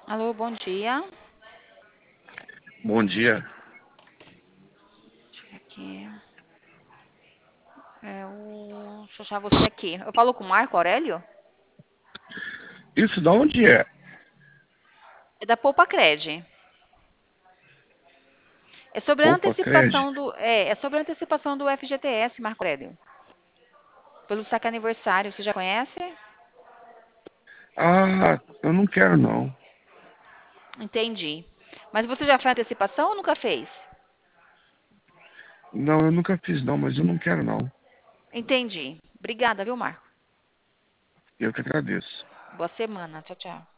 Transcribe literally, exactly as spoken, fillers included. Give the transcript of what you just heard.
Alô, bom dia. Bom dia. Deixa eu ver aqui. É o... Deixa eu achar você aqui. Eu falo com o Marco Aurélio? Isso da onde é? É da Poupa Cred. É sobre a Poupa antecipação Crédito? do. É, é sobre a antecipação do F G T S, Marco Aurélio. Pelo saque aniversário. Você já conhece? Ah, eu não quero não. Entendi. Mas você já fez antecipação ou nunca fez? Não, eu nunca fiz não, mas eu não quero não. Entendi. Obrigada, viu, Marco? Eu que agradeço. Boa semana. Tchau, tchau.